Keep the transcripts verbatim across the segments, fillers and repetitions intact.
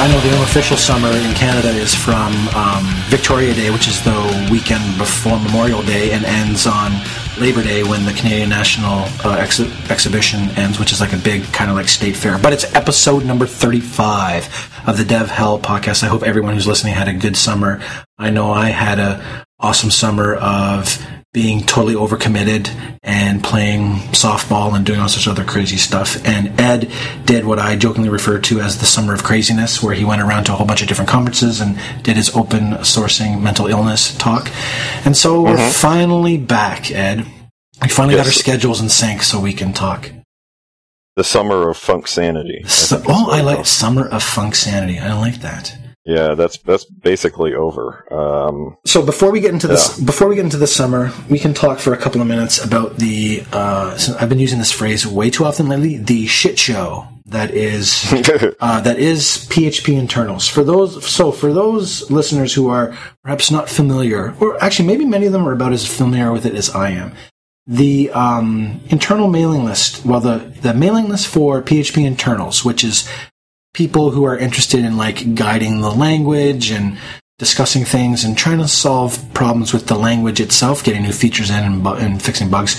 I know the unofficial summer in Canada is from um, Victoria Day, which is the weekend before Memorial Day, and ends on Labor Day when the Canadian National uh, ex- Exhibition ends, which is like a big kind of like state fair. But it's episode number thirty-five of the Dev Hell podcast. I hope everyone who's listening had a good summer. I know I had a awesome summer of being totally overcommitted and playing softball and doing all sorts of other crazy stuff. And Ed did what I jokingly refer to as the summer of craziness, where he went around to a whole bunch of different conferences and did his open sourcing mental illness talk. And so mm-hmm. we're finally back, Ed. We finally yes. got our schedules in sync so we can talk. The summer of funk sanity. So, oh, I like summer of funk sanity. I like that. Yeah, that's that's basically over. Um, so before we get into this, yeah. before we get into the summer, we can talk for a couple of minutes about the. Uh, I've been using this phrase way too often lately. The shit show that is uh, that is P H P internals. For those, so for those listeners who are perhaps not familiar, or actually maybe many of them are about as familiar with it as I am. The um, internal mailing list. Well, the the mailing list for P H P internals, which is people who are interested in like guiding the language and discussing things and trying to solve problems with the language itself, getting new features in and, bu- and fixing bugs,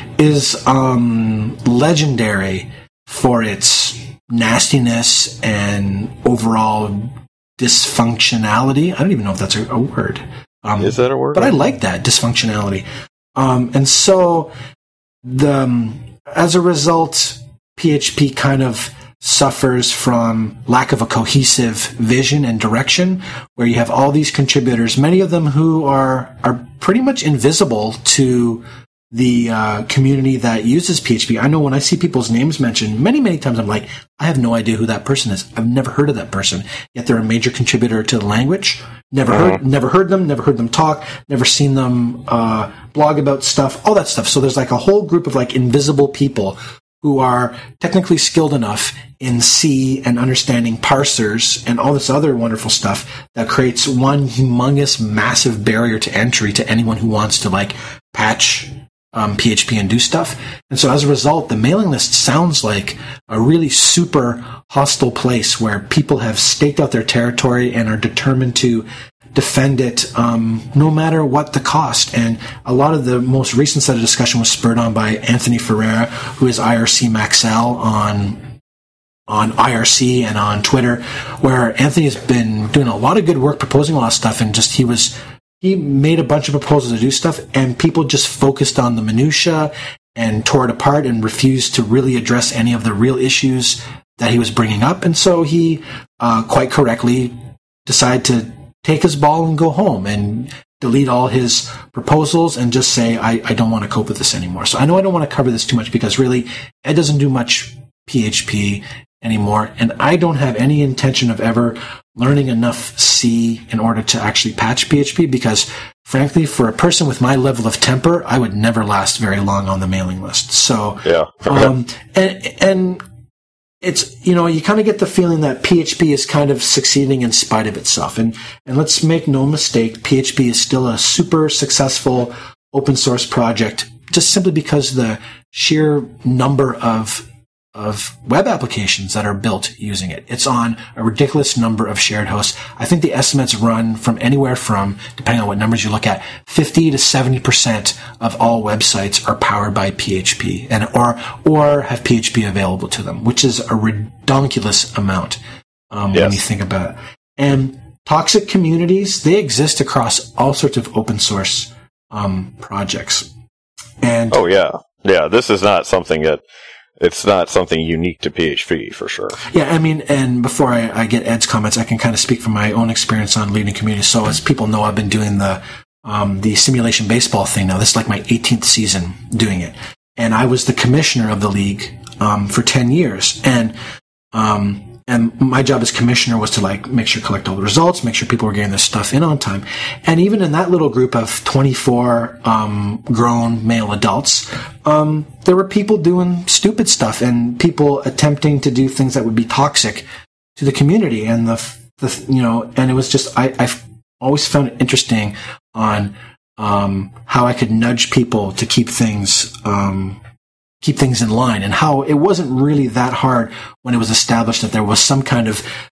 is um, legendary for its nastiness and overall dysfunctionality. I don't even know if that's a, a word. Um, is that a word? But I like that, dysfunctionality. Um, and so, the um, as a result, P H P kind of suffers from lack of a cohesive vision and direction, where you have all these contributors, many of them who are are pretty much invisible to the uh, community that uses P H P. I know when I see people's names mentioned, many, many times I'm like, I have no idea who that person is. I've never heard of that person. Yet they're a major contributor to the language. Never uh-huh. heard, never heard them, never heard them talk, never seen them uh, blog about stuff, all that stuff. So there's like a whole group of like invisible people who are technically skilled enough in C and understanding parsers and all this other wonderful stuff that creates one humongous, massive barrier to entry to anyone who wants to like patch um, P H P and do stuff. And so as a result, the mailing list sounds like a really super hostile place where people have staked out their territory and are determined to defend it um, no matter what the cost. And a lot of the most recent set of discussion was spurred on by Anthony Ferreira, who is I R C Maxell on on I R C and on Twitter, where Anthony has been doing a lot of good work, proposing a lot of stuff, and just he was he made a bunch of proposals to do stuff, and people just focused on the minutia and tore it apart and refused to really address any of the real issues that he was bringing up. And so he uh, quite correctly decided to take his ball and go home and delete all his proposals and just say, I, I don't want to cope with this anymore. So I know I don't want to cover this too much because really Ed doesn't do much P H P anymore, and I don't have any intention of ever learning enough C in order to actually patch P H P because, frankly, for a person with my level of temper, I would never last very long on the mailing list. So, yeah. um, and, and it's, you know, you kind of get the feeling that P H P is kind of succeeding in spite of itself. And, and let's make no mistake, P H P is still a super successful open source project just simply because the sheer number of of web applications that are built using it. It's on a ridiculous number of shared hosts. I think the estimates run from anywhere from, depending on what numbers you look at, fifty to seventy percent of all websites are powered by P H P and or or have P H P available to them, which is a redonkulous amount um, yes. when you think about it. And toxic communities, they exist across all sorts of open source um, projects. And oh, yeah. Yeah, this is not something that It's not something unique to P H P, for sure. Yeah, I mean, and before I, I get Ed's comments, I can kind of speak from my own experience on leading communities. So as people know, I've been doing the um, the simulation baseball thing now. This is like my eighteenth season doing it. And I was the commissioner of the league um, for ten years. And um, and my job as commissioner was to like make sure collect all the results, make sure people were getting their stuff in on time. And even in that little group of twenty-four um, grown male adults, um, there were people doing stupid stuff and people attempting to do things that would be toxic to the community. And the, the you know, and it was just I, I've always found it interesting on um, how I could nudge people to keep things. Um, keep things in line, and how it wasn't really that hard when it was established that there was some kind of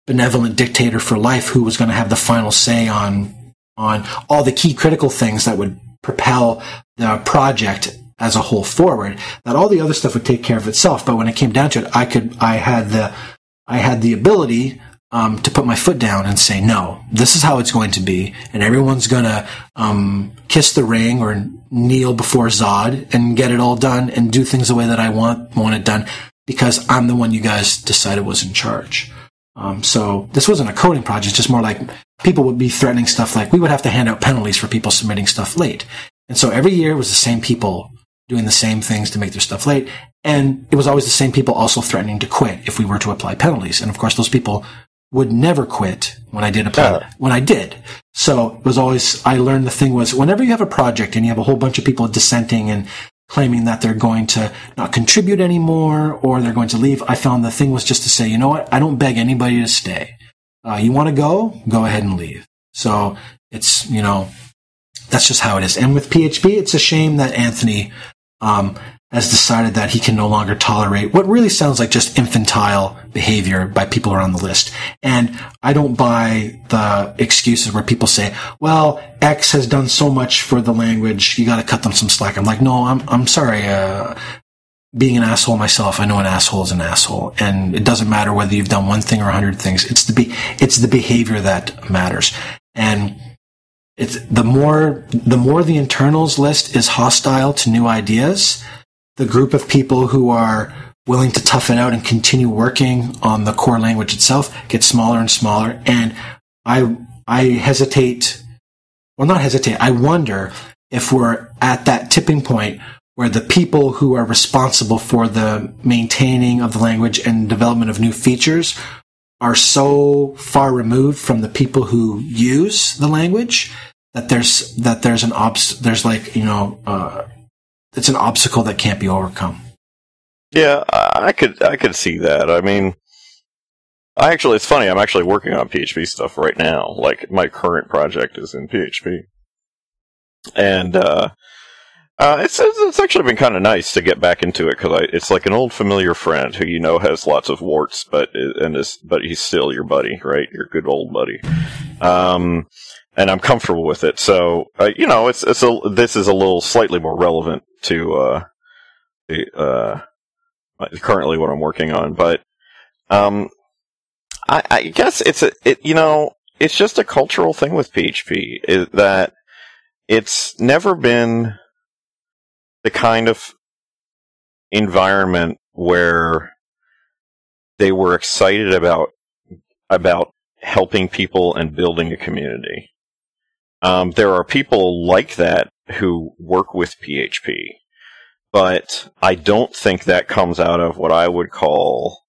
benevolent dictator for life who was going to have the final say on on all the key critical things that would propel the project as a whole forward, that all the other stuff would take care of itself. But when it came down to it, I could, I had the, I had the ability um, to put my foot down and say, no, this is how it's going to be, and everyone's gonna um, kiss the ring or kneel before Zod and get it all done and do things the way that I want want it done, because I'm the one you guys decided was in charge. Um, so this wasn't a coding project, just more like people would be threatening stuff like we would have to hand out penalties for people submitting stuff late. And so every year it was the same people doing the same things to make their stuff late. And it was always the same people also threatening to quit if we were to apply penalties. And of course, those people would never quit when I did apply, yeah. when I did. So it was always, I learned the thing was whenever you have a project and you have a whole bunch of people dissenting and claiming that they're going to not contribute anymore or they're going to leave, I found the thing was just to say, you know what? I don't beg anybody to stay. Uh, you want to go? Go ahead and leave. So it's, you know, that's just how it is. And with P H P, it's a shame that Anthony um, has decided that he can no longer tolerate what really sounds like just infantile behavior by people around the list. And I don't buy the excuses where people say, well, X has done so much for the language, you got to cut them some slack. I'm like, no, I'm I'm sorry. Uh, being an asshole myself, I know an asshole is an asshole, and it doesn't matter whether you've done one thing or a hundred things. It's the be- it's the behavior that matters. And it's the more the more the internals list is hostile to new ideas, the group of people who are willing to tough it out and continue working on the core language itself gets smaller and smaller. And I I hesitate, well, not hesitate. I wonder if we're at that tipping point where the people who are responsible for the maintaining of the language and development of new features are so far removed from the people who use the language that there's that there's an obst there's like you know uh, it's an obstacle that can't be overcome. Yeah, I could I could see that. I mean, I actually it's funny. I'm actually working on P H P stuff right now. Like my current project is in P H P, and uh, uh, it's it's actually been kind of nice to get back into it because it's like an old familiar friend who you know has lots of warts, but and is but he's still your buddy, right? Your good old buddy. Um, and I'm comfortable with it. So uh, you know, it's it's a this is a little slightly more relevant to uh, the uh. currently what I'm working on, but um, I, I guess it's a, it, you know, it's just a cultural thing with P H P is that it's never been the kind of environment where they were excited about about helping people and building a community. Um, there are people like that who work with P H P. But I don't think that comes out of what I would call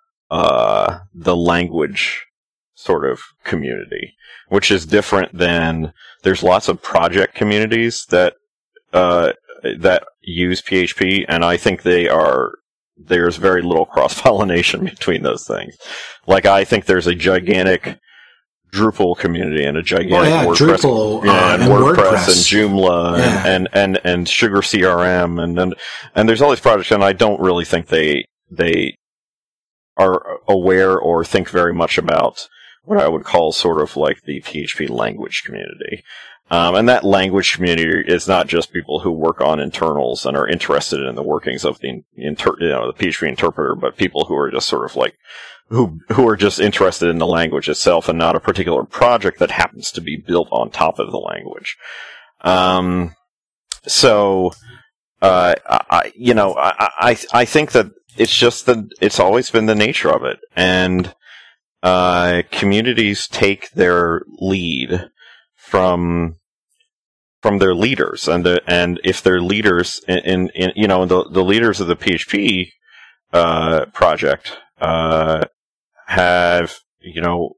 uh, the language sort of community, which is different than there's lots of project communities that uh, that use P H P, and I think they are there's very little cross-pollination between those things. Like I think there's a gigantic Drupal community and a gigantic oh, yeah, WordPress, Drupal, yeah, uh, and, and WordPress, WordPress and Joomla yeah. and, and, and, and Sugar C R M and, and and there's all these projects, and I don't really think they they are aware or think very much about what I would call sort of like the P H P language community. Um, and that language community is not just people who work on internals and are interested in the workings of the inter- you know the P H P interpreter, but people who are just sort of like who who are just interested in the language itself and not a particular project that happens to be built on top of the language. Um, so, uh, I, you know, I, I I think that it's just the it's always been the nature of it, and uh, communities take their lead from from their leaders, and the, and if their leaders in, in, in you know the the leaders of the P H P uh, project uh, have you know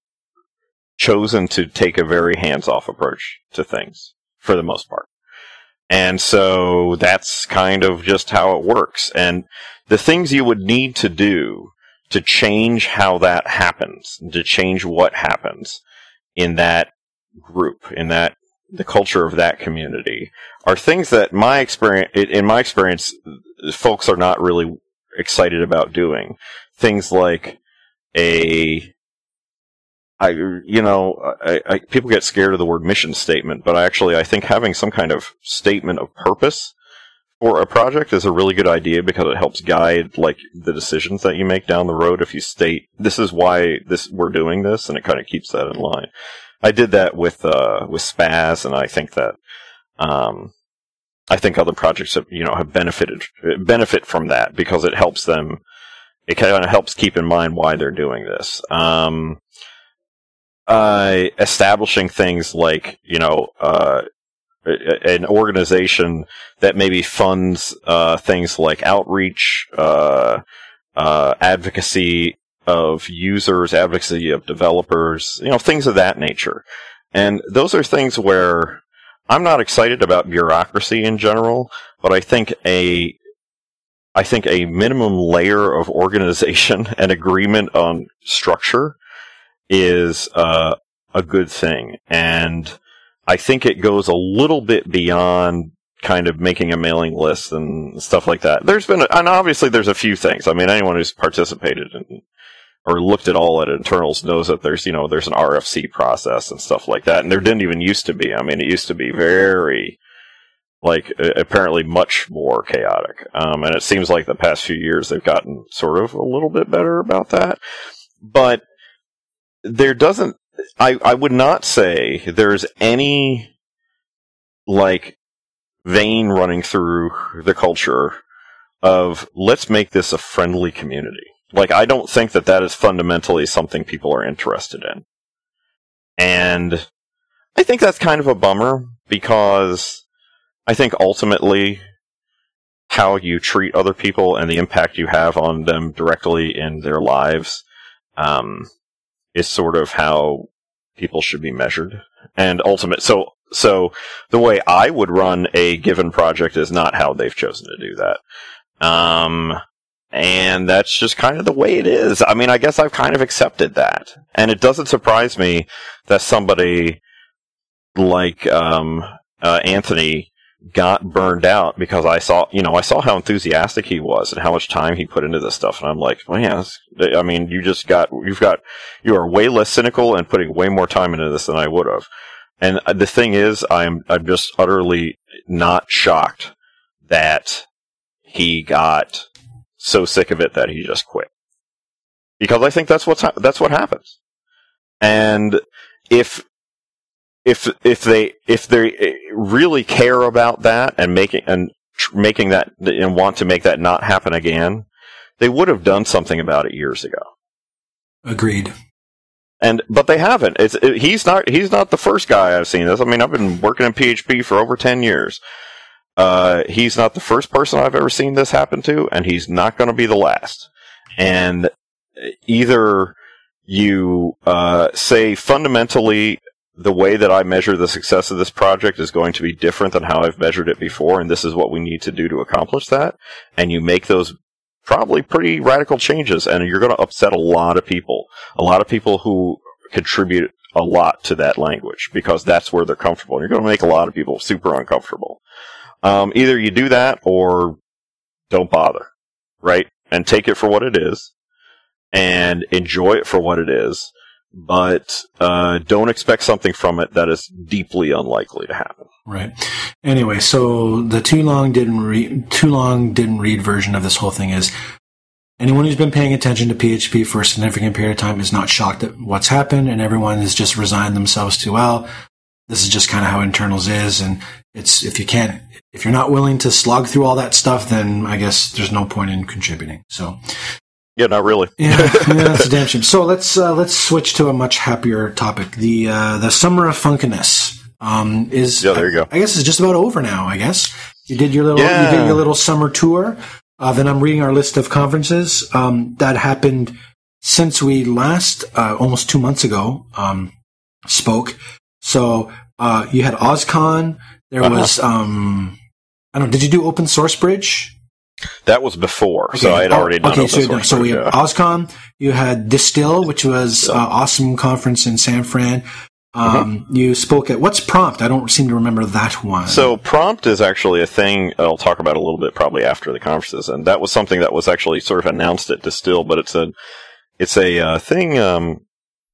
chosen to take a very hands-off approach to things for the most part, and so that's kind of just how it works. And the things you would need to do to change how that happens, to change what happens in that group, in that the culture of that community, are things that my experience, in my experience, folks are not really excited about doing. Things like a I, you know, I, I, people get scared of the word mission statement, but I actually, I think having some kind of statement of purpose for a project is a really good idea because it helps guide, like, the decisions that you make down the road. If you state, this is why this we're doing this, and it kind of keeps that in line. I did that with, uh, with Spaz, and I think that, um, I think other projects have, you know, have benefited, benefit from that because it helps them, it kind of helps keep in mind why they're doing this. Um, uh, establishing things like, you know, uh, an organization that maybe funds uh, things like outreach, uh, uh, advocacy of users, advocacy of developers, you know, things of that nature. And those are things where I'm not excited about bureaucracy in general, but I think a I think a minimum layer of organization and agreement on structure is uh, a good thing. And I think it goes a little bit beyond kind of making a mailing list and stuff like that. There's been, a, and obviously there's a few things. I mean, anyone who's participated in or looked at all at internals knows that there's, you know, there's an R F C process and stuff like that. And there didn't even used to be. I mean, it used to be very, like, apparently much more chaotic. Um, and it seems like the past few years they've gotten sort of a little bit better about that. But there doesn't, I, I would not say there's any, like, vein running through the culture of, let's make this a friendly community. Like, I don't think that that is fundamentally something people are interested in. And I think that's kind of a bummer, because I think ultimately how you treat other people and the impact you have on them directly in their lives um, is sort of how people should be measured. And ultimate, so so the way I would run a given project is not how they've chosen to do that. Um, and that's just kind of the way it is. I mean, I guess I've kind of accepted that. And it doesn't surprise me that somebody like um, uh, Anthony got burned out, because I saw, you know, I saw how enthusiastic he was and how much time he put into this stuff, and I'm like, well, yeah, I mean, you just got, you've got, you are way less cynical and putting way more time into this than I would have. And the thing is, I'm, I'm just utterly not shocked that he got so sick of it that he just quit, because I think that's what's ha- that's what happens. And if If if they if they really care about that and making and tr- making that and want to make that not happen again, they would have done something about it years ago. Agreed. And but they haven't. It's it, he's not he's not the first guy I've seen this. I mean, I've been working in P H P for over ten years. Uh, he's not the first person I've ever seen this happen to, and he's not going to be the last. And either you uh, say fundamentally, the way that I measure the success of this project is going to be different than how I've measured it before, and this is what we need to do to accomplish that. And you make those probably pretty radical changes, and you're going to upset a lot of people. A lot of people who contribute a lot to that language, because that's where they're comfortable. And you're going to make a lot of people super uncomfortable. Um, either you do that or don't bother, right? And take it for what it is, and enjoy it for what it is. But uh, don't expect something from it that is deeply unlikely to happen. Right. Anyway, so the too long didn't read, too long didn't read version of this whole thing is, anyone who's been paying attention to P H P for a significant period of time is not shocked at what's happened, and everyone has just resigned themselves to, well, this is just kind of how internals is, and it's if you can't, if you're not willing to slog through all that stuff, then I guess there's no point in contributing. So. Yeah, not really. yeah, yeah, that's a damn shame. So let's uh, let's switch to a much happier topic. The uh, the Summer of Funkiness um, is yeah, there you go. I, I guess it's just about over now. I guess you did your little yeah. you did your little summer tour. Uh, then I'm reading our list of conferences um, that happened since we last uh, almost two months ago um, spoke. So uh, you had OzCon. There uh-huh. was um, I don't know. Did you do Open Source Bridge? That was before, okay. so I had already done okay, Open so, Source so we Bridge, have yeah. OzCon. You had Distill, which was uh, awesome conference in San Fran. Um, mm-hmm. You spoke at what's Prompt? I don't seem to remember that one. So Prompt is actually a thing I'll talk about a little bit probably after the conferences, and that was something that was actually sort of announced at Distill, but it's a it's a uh, thing um,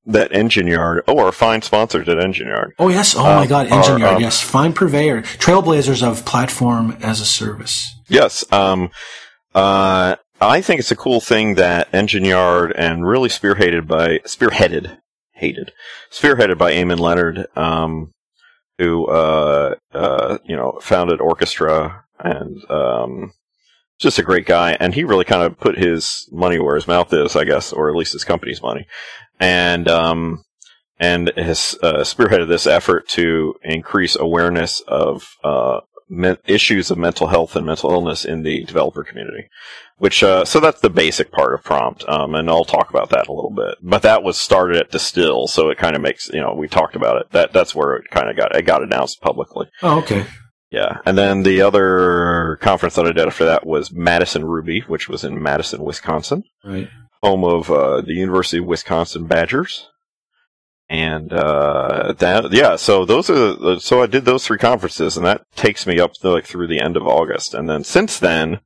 that Engine Yard, oh, our fine sponsors at Engine Yard. Oh, yes. Oh, my um, God. Engine are, Yard, um, yes. Fine purveyor. Trailblazers of platform as a service. Yes. Um, uh, I think it's a cool thing that Engine Yard, and really spearheaded by, spearheaded, hated, spearheaded by Eamon Leonard, um, who, uh, uh, you know, founded Orchestra, and, um, just a great guy, and he really kind of put his money where his mouth is, I guess, or at least his company's money, and um, and has uh, spearheaded this effort to increase awareness of uh, me- issues of mental health and mental illness in the developer community. Which uh, so that's the basic part of Prompt, um, and I'll talk about that a little bit. But that was started at Distill, so it kind of makes, you know, we talked about it. That that's where it kind of got it got announced publicly. Oh, okay. Yeah, and then the other conference that I did after that was Madison Ruby, which was in Madison, Wisconsin, right, home of uh, the University of Wisconsin Badgers, and uh, that yeah. So those are so I did those three conferences, and that takes me up to, like through the end of August, and then since then,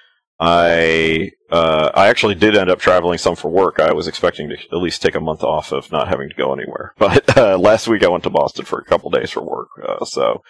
I uh, I actually did end up traveling some for work. I was expecting to at least take a month off of not having to go anywhere, but uh, last week I went to Boston for a couple days for work, uh, so.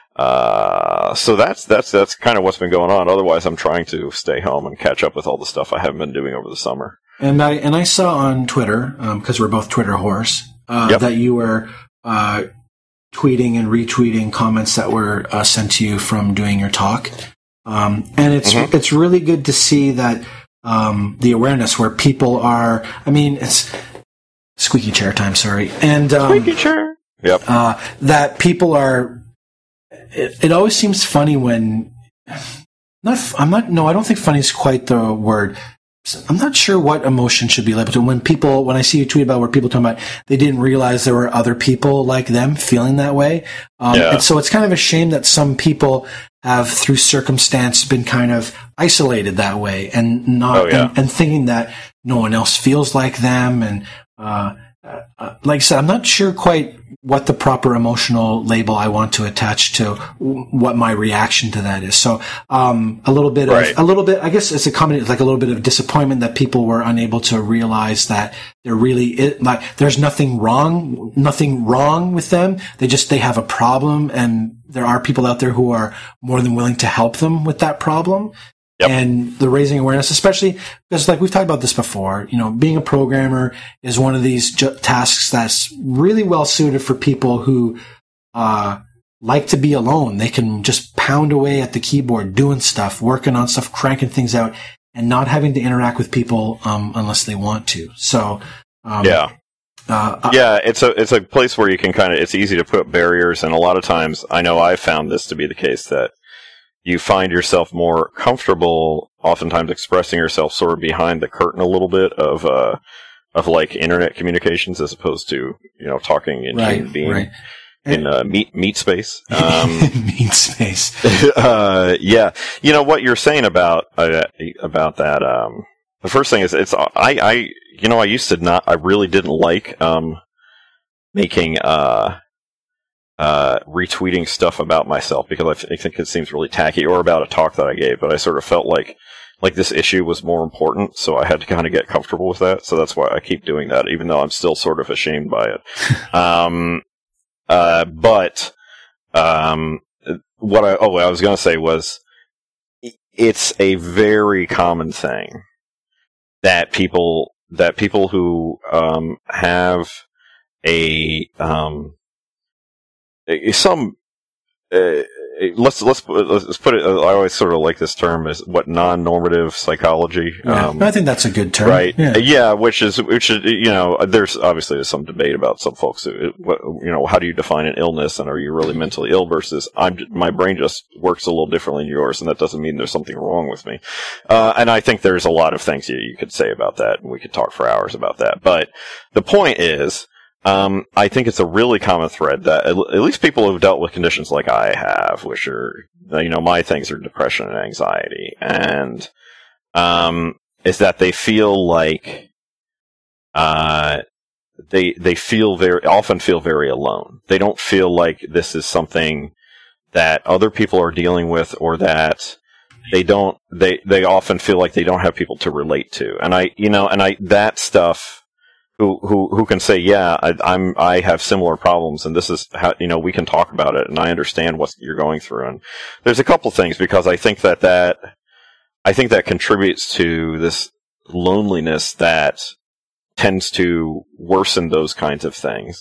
Uh, so that's, that's, that's kind of what's been going on. Otherwise, I'm trying to stay home and catch up with all the stuff I haven't been doing over the summer. And I, and I saw on Twitter, um, cause we're both Twitter whores, uh, yep. that you were, uh, tweeting and retweeting comments that were, uh, sent to you from doing your talk. Um, and it's, mm-hmm. it's really good to see that, um, the awareness where people are, I mean, it's squeaky chair time, sorry. And, um, squeaky chair. Yep. Uh, that people are, It, it always seems funny when not I'm not no I don't think funny is quite the word. I'm not sure what emotion should be labeled to when people when I see you tweet about where people talk about they didn't realize there were other people like them feeling that way. Um, yeah. And so it's kind of a shame that some people have through circumstance been kind of isolated that way and not oh, yeah. and, and thinking that no one else feels like them and uh, uh, like I said, I'm not sure quite what the proper emotional label I want to attach to w- what my reaction to that is. So, um, a little bit right. of, a little bit, I guess it's a combination, like a little bit of disappointment that people were unable to realize that there really is, like, there's nothing wrong, nothing wrong with them. They just, they have a problem and there are people out there who are more than willing to help them with that problem. Yep. And the raising awareness, especially because like we've talked about this before, you know, being a programmer is one of these ju- tasks that's really well suited for people who, uh, like to be alone. They can just pound away at the keyboard, doing stuff, working on stuff, cranking things out and not having to interact with people, um, unless they want to. So, um, yeah. Uh, yeah, it's a, it's a place where you can kind of, it's easy to put barriers. And a lot of times I know I've found this to be the case that you find yourself more comfortable oftentimes expressing yourself sort of behind the curtain a little bit of, uh, of like internet communications as opposed to, you know, talking in right, human being right. in, uh, meat, meat space. Um, meat space. uh, yeah. You know, what you're saying about, uh, about that, um, the first thing is it's, I, I, you know, I used to not, I really didn't like, um, making, uh, Uh, retweeting stuff about myself because I, th- I think it seems really tacky, or about a talk that I gave, but I sort of felt like, like this issue was more important, so I had to kind of get comfortable with that, so that's why I keep doing that, even though I'm still sort of ashamed by it. um, uh, but, um, what I, oh, what I was gonna say was, it's a very common thing that people, that people who, um, have a, um, some uh, let's let's let's put it. I always sort of like this term as what non-normative psychology. Yeah, um, I think that's a good term, right? Yeah. yeah, which is which is you know, there's obviously there's some debate about some folks. Who, you know, how do you define an illness, and are you really mentally ill versus I'm my brain just works a little differently than yours, and that doesn't mean there's something wrong with me. Uh, and I think there's a lot of things you, you could say about that, and we could talk for hours about that. But the point is. Um, I think it's a really common thread that at least people who've dealt with conditions like I have, which are, you know, my things are depression and anxiety, and, um, is that they feel like, uh, they, they feel very, often feel very alone. They don't feel like this is something that other people are dealing with, or that they don't, they, they often feel like they don't have people to relate to. And I, you know, and I, that stuff, who who who can say, yeah, I, I'm I have similar problems, and this is how, you know, we can talk about it, and I understand what you're going through. And there's a couple things, because I think that that I think that contributes to this loneliness that tends to worsen those kinds of things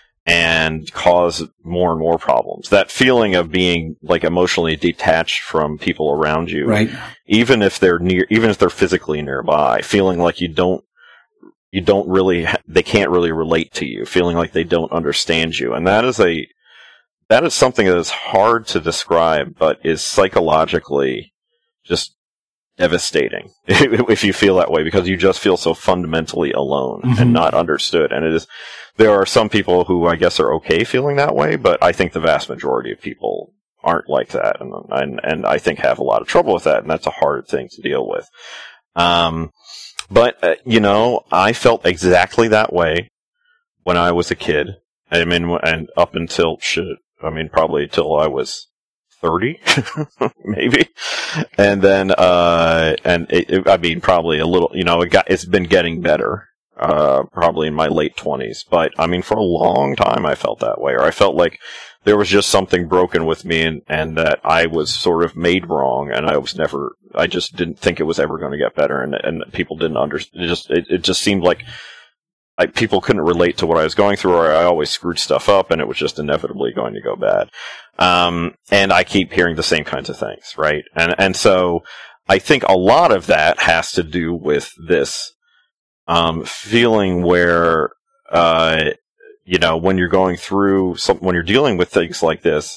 and cause more and more problems. That feeling of being like emotionally detached from people around you, right? Even if they're near, even if they're physically nearby, feeling like you don't. You don't really, they can't really relate to you, feeling like they don't understand you. And that is a, that is something that is hard to describe, but is psychologically just devastating if you feel that way, because you just feel so fundamentally alone mm-hmm. and not understood. And it is, there are some people who I guess are okay feeling that way, but I think the vast majority of people aren't like that. And, and, and I think have a lot of trouble with that. And that's a hard thing to deal with. Um, But, uh, you know, I felt exactly that way when I was a kid. I mean, and up until, shit, I mean, probably till I was thirty, maybe. And then, uh, and it, it, I mean, probably a little, you know, it got, it's been getting better, uh, probably in my late twenties. But, I mean, for a long time I felt that way, or I felt like there was just something broken with me, and, and that I was sort of made wrong, and I was never, I just didn't think it was ever going to get better, and and people didn't understand. It just, it, it just seemed like I, people couldn't relate to what I was going through, or I always screwed stuff up, and it was just inevitably going to go bad. Um, and I keep hearing the same kinds of things, right? And and so I think a lot of that has to do with this um, feeling where, uh, you know, when you're going through some, when you're dealing with things like this,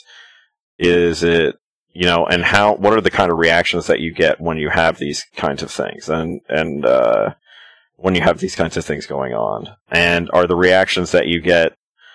is it, you know, and how, what are the kind of reactions that you get when you have these kinds of things, and, and, uh, when you have these kinds of things going on, and are the reactions that you get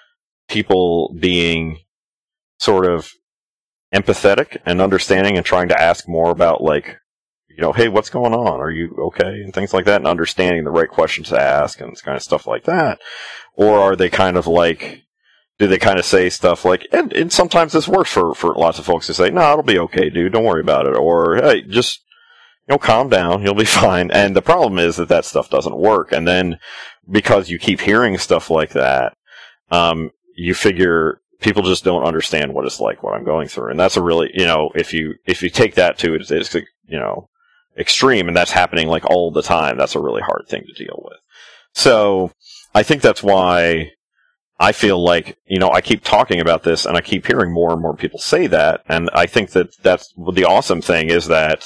people being sort of empathetic and understanding and trying to ask more about, like, you know, hey, what's going on? Are you okay? And things like that, and understanding the right questions to ask and kind of stuff like that. Or are they kind of like, do they kind of say stuff like, and, and sometimes this works for, for lots of folks to say, no, it'll be okay, dude, don't worry about it. Or, hey, just, you know, calm down, you'll be fine. And the problem is that that stuff doesn't work. And then because you keep hearing stuff like that, um, you figure people just don't understand what it's like, what I'm going through. And that's a really, you know, if you, if you take that to it, it's, you know, extreme, and that's happening like all the time, that's a really hard thing to deal with. So I think that's why I feel like, you know, I keep talking about this, and I keep hearing more and more people say that, and I think that that's the awesome thing, is that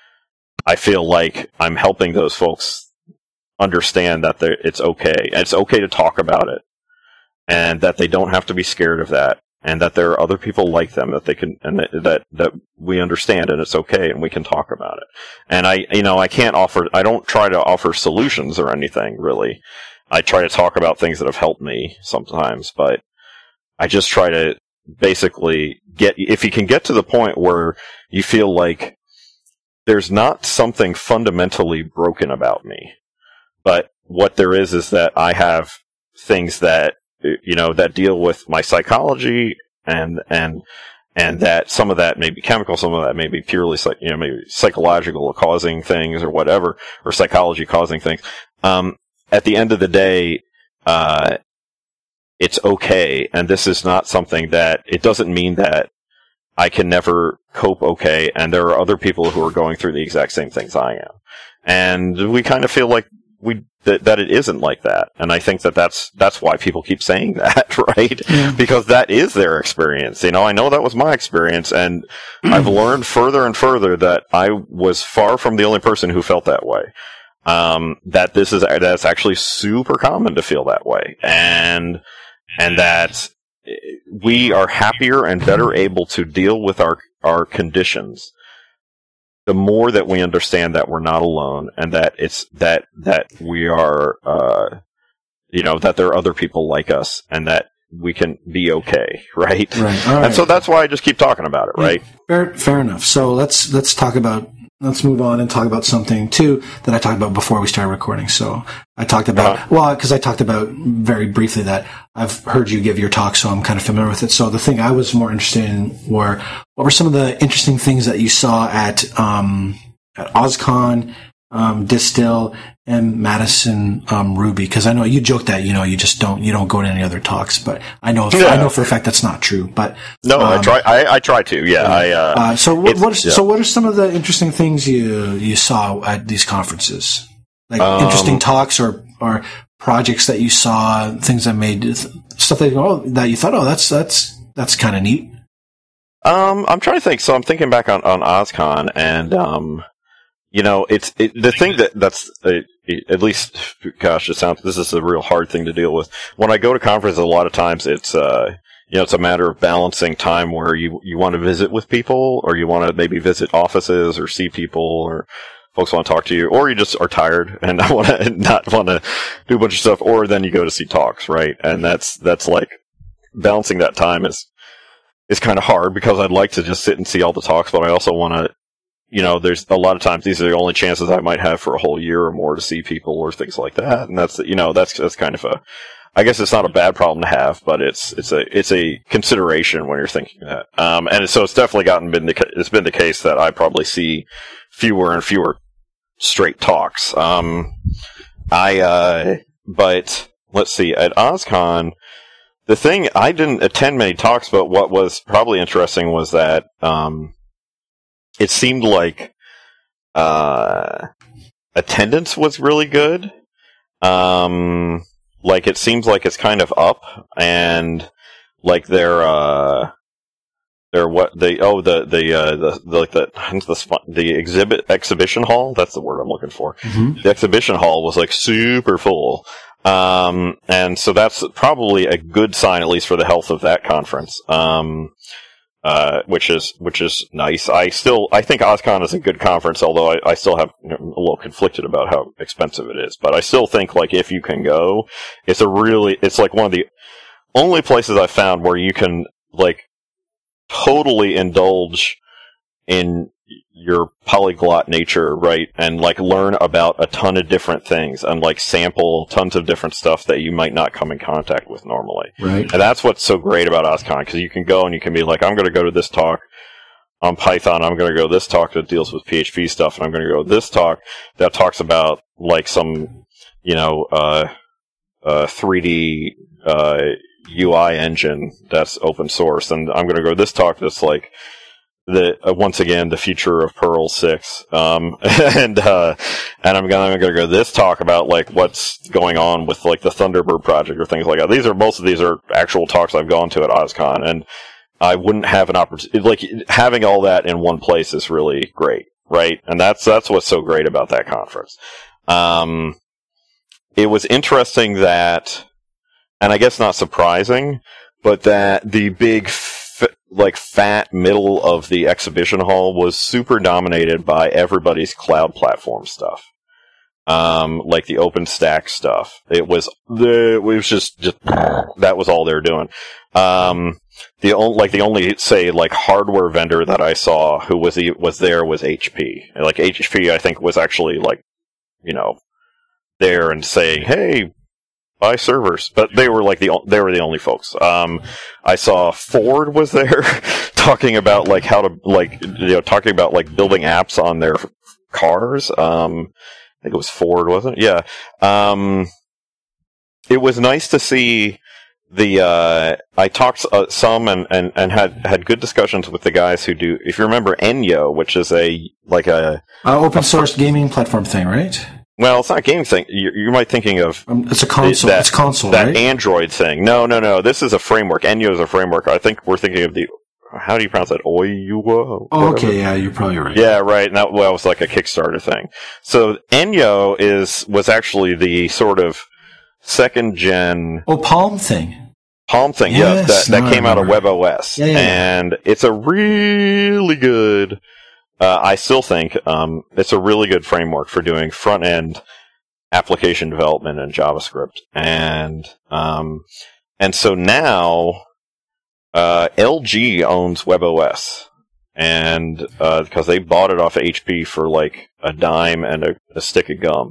I feel like I'm helping those folks understand that it's okay. It's okay to talk about it, and that they don't have to be scared of that, and that there are other people like them that they can, and that, that, that we understand, and it's okay, and we can talk about it. And I, you know, I can't offer, I don't try to offer solutions or anything, really. I try to talk about things that have helped me sometimes, but I just try to basically get, if you can get to the point where you feel like there's not something fundamentally broken about me, but what there is is that I have things that, you know, that deal with my psychology, and and and that some of that may be chemical, some of that may be purely, you know, maybe psychological causing things or whatever, or psychology causing things. Um, at the end of the day, uh, it's okay, and this is not something that, it doesn't mean that I can never cope okay, and there are other people who are going through the exact same things I am. And we kind of feel like we that, that it isn't like that, and I think that that's that's why people keep saying that, right? Yeah. Because that is their experience. You know, I know that was my experience, and I've learned further and further that I was far from the only person who felt that way. Um, that this is that's actually super common to feel that way, and and that we are happier and better able to deal with our our conditions the more that we understand that we're not alone, and that it's that that we are, uh, you know, that there are other people like us, and that we can be okay, right? Right. All right. And so that's why I just keep talking about it, right? Fair, fair enough. So let's let's talk about let's move on and talk about something too that I talked about before we started recording. So I talked about uh-huh. well, because I talked about very briefly that I've heard you give your talk, so I'm kind of familiar with it. So the thing I was more interested in were what were some of the interesting things that you saw at um, at OzCon um, Distill, and Madison um, Ruby. Because I know you joke that you know you just don't you don't go to any other talks, but I know yeah. I know for a fact that's not true. But no, um, I try I, I try to. Yeah. yeah. I, uh, uh, so what, what are, yeah. so what are some of the interesting things you you saw at these conferences? Like um, interesting talks or or projects that you saw, things that made stuff that oh that you thought oh that's that's that's kind of neat. Um, I'm trying to think. So I'm thinking back on, on OzCon, and um, you know, it's it, the thing that that's uh, at least, gosh, it sounds this is a real hard thing to deal with. When I go to conferences, a lot of times it's uh, you know, it's a matter of balancing time where you you want to visit with people, or you want to maybe visit offices or see people, or folks want to talk to you, or you just are tired and I want to not want to do a bunch of stuff, or then you go to see talks, right? And that's that's like balancing that time is. It's kind of hard because I'd like to just sit and see all the talks, but I also want to, you know, there's a lot of times these are the only chances I might have for a whole year or more to see people or things like that. And that's, you know, that's, that's kind of a, I guess it's not a bad problem to have, but it's, it's a, it's a consideration when you're thinking that. Um, and so it's definitely gotten been the, it's been the case that I probably see fewer and fewer straight talks. Um, I, uh, but let's see, at OzCon, the thing, I didn't attend many talks, but what was probably interesting was that um, it seemed like uh, attendance was really good. Um, like, it seems like it's kind of up, and like they're uh, they're what they oh the the uh, the, the like the the the exhibit exhibition hall. That's the word I'm looking for. Mm-hmm. The exhibition hall was like super full. Um, and so that's probably a good sign, at least for the health of that conference. Um, uh, which is, which is nice. I still, I think OzCon is a good conference, although I, I still have, you know, a little conflicted about how expensive it is. But I still think, like, if you can go, it's a really, it's like one of the only places I've found where you can, like, totally indulge in your polyglot nature, right? And like learn about a ton of different things and like sample tons of different stuff that you might not come in contact with normally. Right. And that's what's so great about OzCon, because you can go and you can be like, I'm going to go to this talk on Python, I'm going to go this talk that deals with P H P stuff, and I'm going to go this talk that talks about like some, you know, uh, uh, three D uh, U I engine that's open source, and I'm going to go to this talk that's like the uh, once again the future of Perl six, um, and uh, and I'm gonna I'm gonna go this talk about like what's going on with like the Thunderbird project or things like that. These are most of these are actual talks I've gone to at OzCon, and I wouldn't have an opportunity like having all that in one place is really great, right? And that's that's what's so great about that conference. Um, it was interesting that, and I guess not surprising, but that the big like fat middle of the exhibition hall was super dominated by everybody's cloud platform stuff. Um, like the OpenStack stuff. It was the, it was just, just, that was all they were doing. Um, the only, like the only, say, like hardware vendor that I saw who was, was there was H P. And like H P, I think, was actually like, you know, there and saying, hey, buy servers, but they were like the they were the only folks. Um, I saw Ford was there talking about like how to like you know talking about like building apps on their cars. Um, I think it was Ford, wasn't it? Yeah. Um, it was nice to see the. Uh, I talked uh, some and, and, and had had good discussions with the guys who do. If you remember Enyo, which is a like a uh, open source gaming platform thing, right? Well, it's not a game thing. You, you might thinking of um, it's a console. That, it's console, that right? Android thing. No, no, no. This is a framework. Enyo is a framework. I think we're thinking of the. How do you pronounce that? Oyua. Oh, okay. Yeah, you're probably right. Yeah, right. And that, well, was like a Kickstarter thing. So Enyo is was actually the sort of second gen. Oh, Palm thing. Palm thing. Yes, yes, that, that came out of WebOS, yeah, yeah, yeah. and it's a really good. Uh, I still think um, it's a really good framework for doing front end application development in JavaScript, and um, and so now uh, L G owns WebOS, and uh, because they bought it off of H P for like a dime and a, a stick of gum,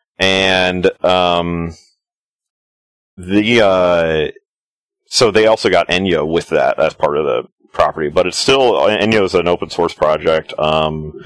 and um, the uh, so they also got Enyo with that as part of the property, but it's still Enyo is an open source project, um,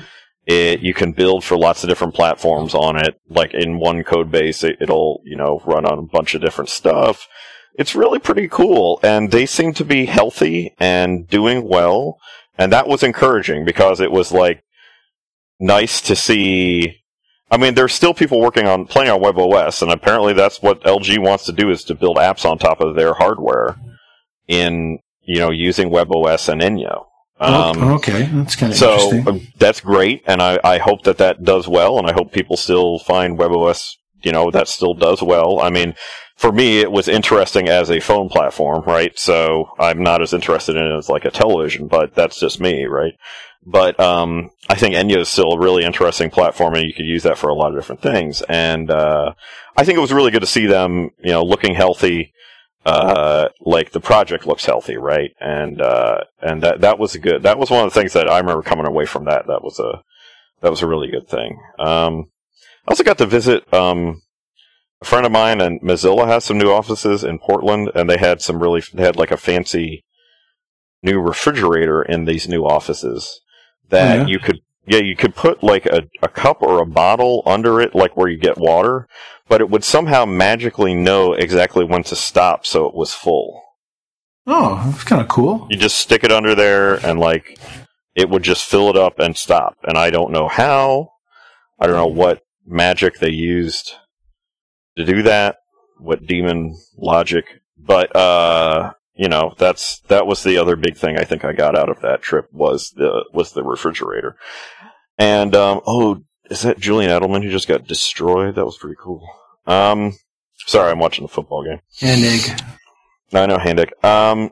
It, you can build for lots of different platforms on it. Like in one code base, it, it'll, you know, run on a bunch of different stuff. It's really pretty cool, and they seem to be healthy and doing well, and that was encouraging because it was like nice to see. I mean, there's still people working on playing on WebOS, and apparently that's what L G wants to do, is to build apps on top of their hardware in, you know, using WebOS and Inyo. Um, okay, that's kind of so interesting. So that's great, and I, I hope that that does well, and I hope people still find WebOS, you know, that still does well. I mean, for me, it was interesting as a phone platform, right? So I'm not as interested in it as like a television, but that's just me, right? But um, I think Inyo is still a really interesting platform, and you could use that for a lot of different things. And uh, I think it was really good to see them, you know, looking healthy. Uh, like the project looks healthy, right? And uh, and that that was a good. That was one of the things that I remember coming away from that. That was a that was a really good thing. Um, I also got to visit um, a friend of mine, and Mozilla has some new offices in Portland, and they had some really they had like a fancy new refrigerator in these new offices that yeah. you could yeah you could put like a, a cup or a bottle under it, like where you get water. But it would somehow magically know exactly when to stop, so it was full. Oh, that's kind of cool. You just stick it under there, and like it would just fill it up and stop. And I don't know how. I don't know what magic they used to do that. What demon logic? But uh, you know, that's that was the other big thing I think I got out of that trip was the was the refrigerator. And um, oh. Is that Julian Edelman who just got destroyed? That was pretty cool. Um, sorry, I'm watching the football game. Handig. I know Handig. Um,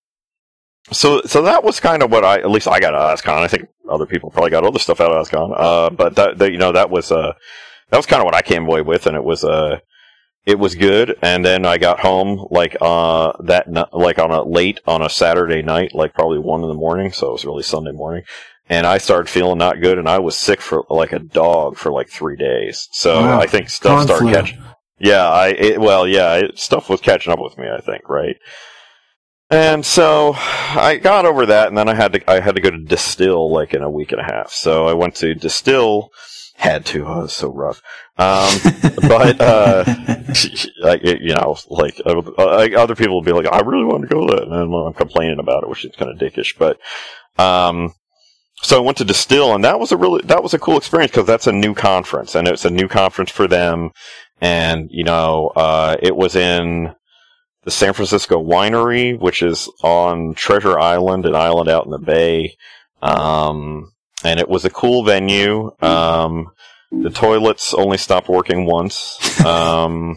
so, so that was kind of what I, at least I got out of ASCON. I think other people probably got other stuff out of ASCON. Uh, but that, that, you know, that was, uh, that was kind of what I came away with, and it was, uh, it was good. And then I got home, like, uh, that, like on a late on a Saturday night, like probably one in the morning. So it was really Sunday morning. And I started feeling not good, and I was sick for like a dog for like three days. So wow. I think stuff started catching. Yeah, I it, well, yeah, it, stuff was catching up with me. I think, right? And so I got over that, and then I had to I had to go to Distill like in a week and a half. So I went to Distill. Had to. Oh, it was so rough. Um, but uh, like you know, like uh, other people will be like, I really want to go to that, and then I'm complaining about it, which is kind of dickish, but. Um, So I went to Distill, and that was a really that was a cool experience because that's a new conference, and it's a new conference for them. And you know, uh, it was in the San Francisco Winery, which is on Treasure Island, an island out in the bay. Um, and it was a cool venue. Um, the toilets only stopped working once. Um,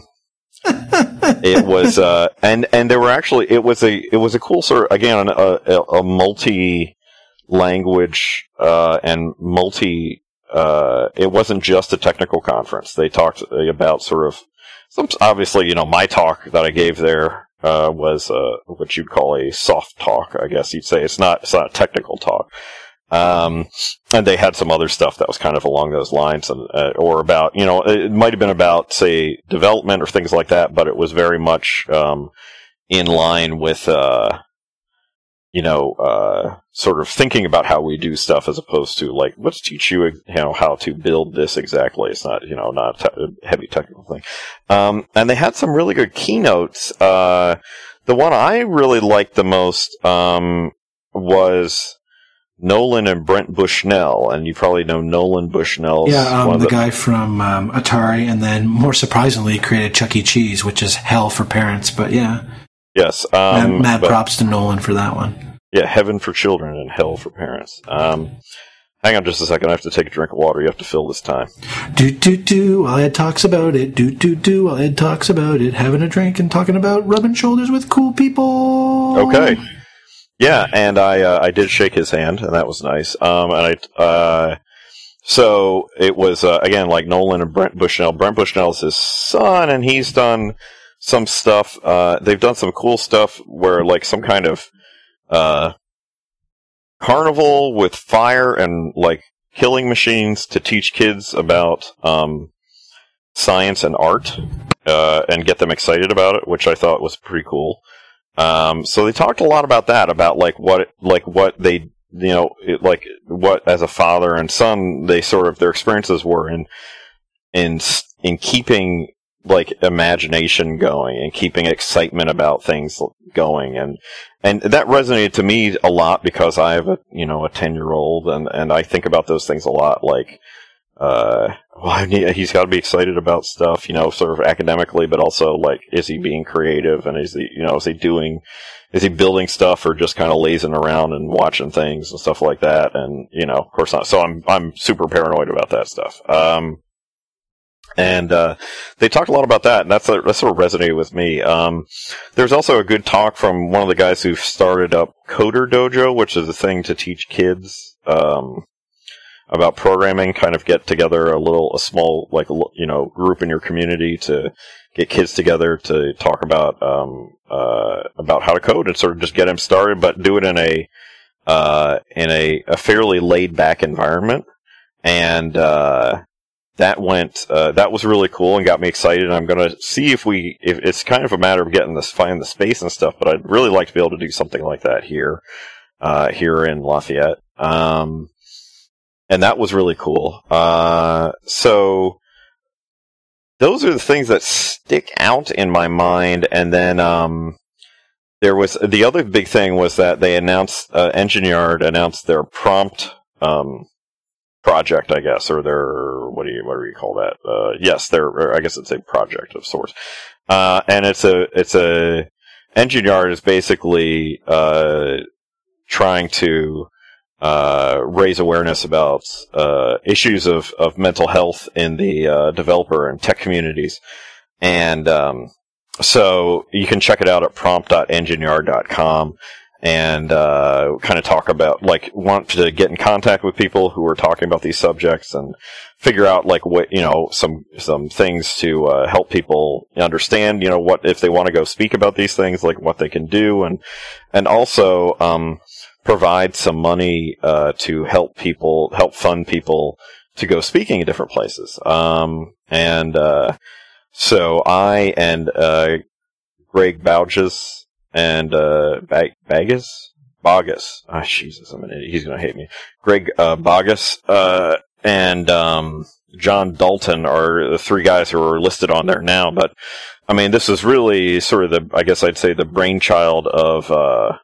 it was, uh, and and there were actually it was a it was a cool sort of, again a, a, a multi. language uh, and multi. Uh, it wasn't just a technical conference. They talked about sort of some. Obviously, you know, my talk that I gave there uh, was uh, what you'd call a soft talk. I guess you'd say it's not. It's not a technical talk. Um, and they had some other stuff that was kind of along those lines, and uh, or about you know it might have been about say development or things like that, but it was very much um, in line with. Uh, You know, uh, sort of thinking about how we do stuff as opposed to like, let's teach you, you know, how to build this exactly. It's not, you know, not a te- heavy technical thing. Um, and they had some really good keynotes. Uh, the one I really liked the most, um, was Nolan and Brent Bushnell. And you probably know Nolan Bushnell. Yeah, um, one the, the guy from um, Atari, and then more surprisingly created Chuck E. Cheese, which is hell for parents, but yeah. Yes. Um, mad mad but, props to Nolan for that one. Yeah, heaven for children and hell for parents. Um, hang on just a second. I have to take a drink of water. You have to fill this time. Do, do, do, while Ed talks about it. Do, do, do, while Ed talks about it. Having a drink and talking about rubbing shoulders with cool people. Okay. Yeah, and I uh, I did shake his hand, and that was nice. Um, and I uh, so it was, uh, again, like Nolan and Brent Bushnell. Brent Bushnell's his son, and he's done some stuff. Uh, they've done some cool stuff where, like, some kind of Uh, carnival with fire and like killing machines to teach kids about um, science and art uh, and get them excited about it, which I thought was pretty cool. Um, so they talked a lot about that, about like what like what they you know, it, like what as a father and son, they sort of their experiences were in in in keeping like imagination going and keeping excitement about things going, and and that resonated to me a lot because I have a you know a ten year old, and and I think about those things a lot, like. Uh, well, he's got to be excited about stuff, you know, sort of academically, but also like, is he being creative, and is he, you know, is he doing, is he building stuff, or just kind of lazing around and watching things and stuff like that? And you know, of course not. So I'm I'm super paranoid about that stuff. Um, and uh, they talked a lot about that, and that's a, that sort of resonated with me. Um, there's also a good talk from one of the guys who started up Coder Dojo, which is a thing to teach kids. Um, about programming, kind of get together a little, a small, like, you know, group in your community to get kids together to talk about, um, uh, about how to code and sort of just get them started, but do it in a, uh, in a, a fairly laid back environment. And, uh, that went, uh, that was really cool and got me excited. And I'm going to see if we, if it's kind of a matter of getting this, finding the space and stuff, but I'd really like to be able to do something like that here, uh, here in Lafayette. Um, And that was really cool. Uh, so those are the things that stick out in my mind. And then um, there was the other big thing was that they announced, uh, EngineYard announced their prompt um, project, I guess, or their what do you what do you call that? Uh, yes, their I guess it's a project of sorts. Uh, and it's a it's a EngineYard is basically uh, trying to Uh, raise awareness about uh, issues of, of mental health in the uh, developer and tech communities. And um, so you can check it out at prompt dot engineYard dot com and uh, kind of talk about, like, want to get in contact with people who are talking about these subjects and figure out, like, what, you know, some some things to uh, help people understand, you know, what if they want to go speak about these things, like what they can do, and and also um, provide some money uh, to help people, help fund people to go speaking in different places. Um, and uh, so I and uh, Greg Bauges and uh, Bag- Bagas? Bogus. Ah, oh, Jesus, I'm an idiot. He's going to hate me. Greg uh, Bogus uh, and um, John Dalton are the three guys who are listed on there now. But, I mean, this is really sort of the, I guess I'd say, the brainchild of... Uh,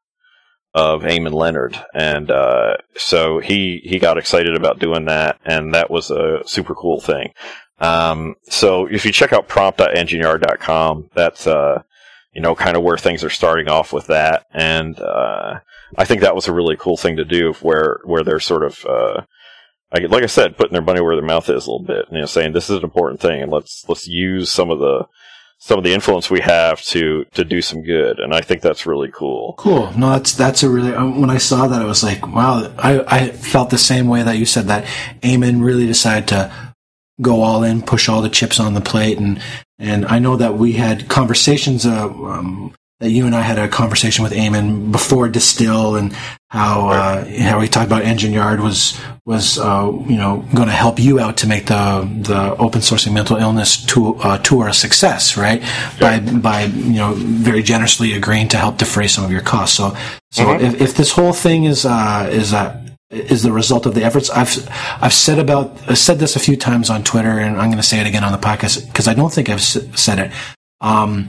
of Eamon Leonard, and uh, so he he got excited about doing that, and that was a super cool thing. Um, so if you check out prompt dot engineYard dot com, that's uh, you know kind of where things are starting off with that, and uh, I think that was a really cool thing to do, where where they're sort of uh, like I said, putting their money where their mouth is a little bit, you know, saying this is an important thing, and let's let's use some of the some of the influence we have to, to do some good. And I think that's really cool. Cool. No, that's, that's a really, when I saw that, I was like, wow, I, I felt the same way that you said, that Eamon really decided to go all in, push all the chips on the plate. And, and I know that we had conversations, uh, um, that you and I had a conversation with Eamon before Distill, and how, uh, how we talked about EngineYard was, was, uh, you know, going to help you out to make the, the open sourcing mental illness tour, uh, tour a success, right? By, by, you know, very generously agreeing to help defray some of your costs. So, so mm-hmm. if, if this whole thing is, uh, is, uh, is the result of the efforts, I've, I've said about, I've said this a few times on Twitter, and I'm going to say it again on the podcast, because I don't think I've s- said it. Um,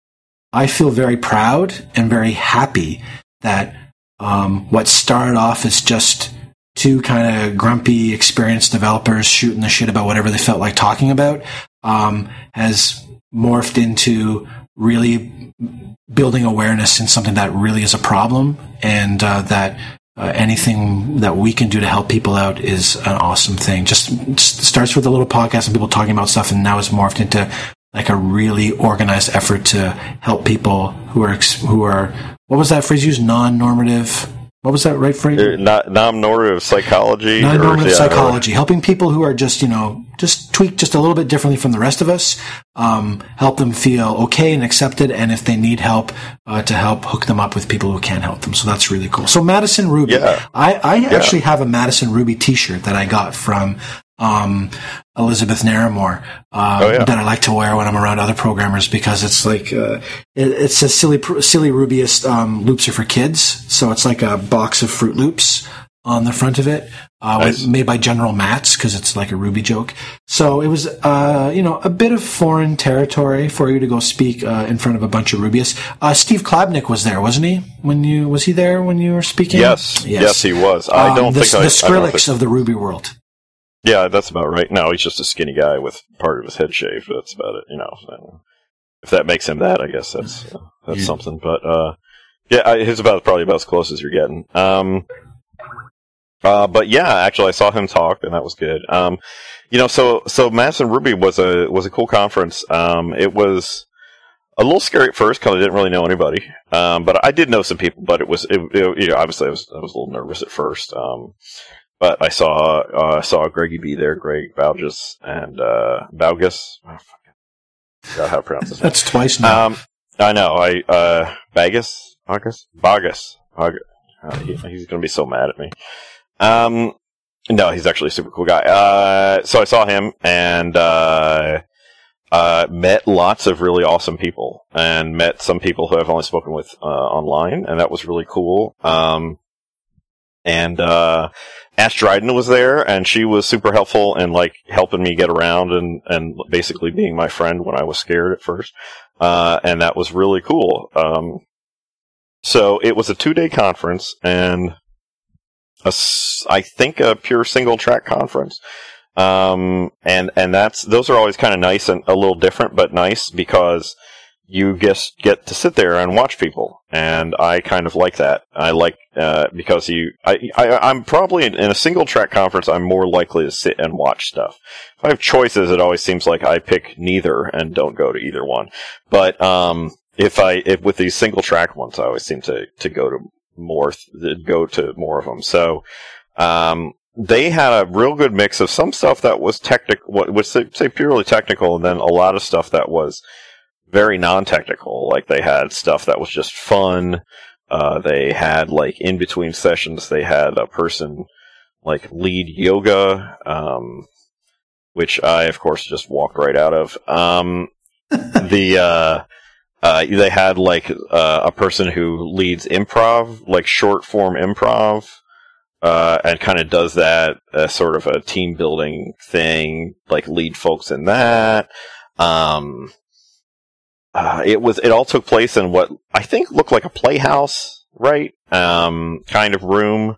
I feel very proud and very happy that um, what started off as just two kind of grumpy, experienced developers shooting the shit about whatever they felt like talking about um, has morphed into really building awareness in something that really is a problem, and uh, that uh, anything that we can do to help people out is an awesome thing. Just, just starts with a little podcast and people talking about stuff, and now it's morphed into like a really organized effort to help people who are, who are, what was that phrase used? Non-normative. What was that right phrase? Uh, not, non-normative psychology. Non-normative or, yeah, psychology. Or, helping people who are just, you know, just tweak just a little bit differently from the rest of us. Um, help them feel okay and accepted. And if they need help, uh, to help hook them up with people who can help them. So that's really cool. So Madison Ruby. Yeah. I, I yeah. actually have a Madison Ruby t-shirt that I got from, um, Elizabeth Naramore, uh, oh, yeah. that I like to wear when I'm around other programmers, because it's like, uh, it, it says silly, silly Rubyist, um, loops are for kids. So it's like a box of Fruit Loops, on the front of it, uh, nice. made by General Matz, because it's like a Ruby joke. So it was, uh, you know, a bit of foreign territory for you to go speak uh, in front of a bunch of Rubyists. Uh, Steve Klabnik was there, wasn't he? When you was he there when you were speaking? Yes, yes, yes he was. I don't um, the, think the I, Skrillex I think, of the Ruby world. Yeah, that's about right. No, he's just a skinny guy with part of his head shaved. That's about it. You know, if that makes him that, I guess that's uh, that's yeah. something. But uh, yeah, I, he's about probably about as close as you're getting. Um, uh, but yeah, actually, I saw him talk, and that was good. Um, you know, so so Madison Ruby was a was a cool conference. Um, it was a little scary at first because I didn't really know anybody, um, but I did know some people. But it was, it, it, you know, obviously I was I was a little nervous at first. Um, But I saw uh, saw Greggy B there, Greg Baugus, and uh, Baugus. Oh, fuck. Forgot how to pronounce this. That's twice now. Um, I know. I uh, Bagus, Bagus, Bagus. Bagus. Uh, he, he's going to be so mad at me. Um, no, he's actually a super cool guy. Uh, so I saw him and uh, uh, met lots of really awesome people, and met some people who I've only spoken with uh, online, and that was really cool. Um, and uh, Ash Dryden was there, and she was super helpful in like helping me get around and, and basically being my friend when I was scared at first. Uh, and that was really cool. Um, so it was a two-day conference, and a, I think a pure single-track conference. Um, and and that's those are always kind of nice and a little different, but nice because you just get to sit there and watch people, and I kind of like that. I like uh, because you, I, I, I'm probably in, in a single track conference. I'm more likely to sit and watch stuff. If I have choices, it always seems like I pick neither and don't go to either one. But um, if I, if with these single track ones, I always seem to to go to more, go to more of them. So. Um, They had a real good mix of some stuff that was technical, what would say, say purely technical, and then a lot of stuff that was very non-technical. Like they had stuff that was just fun. Uh, they had like in between sessions, they had a person like lead yoga, um, which I of course just walked right out of. Um, the uh, uh, they had like uh, a person who leads improv, like short form improv. Uh, and kind of does that as sort of a team building thing, like lead folks in that. Um, uh, it was, it all took place in what I think looked like a playhouse, right? Um, kind of room.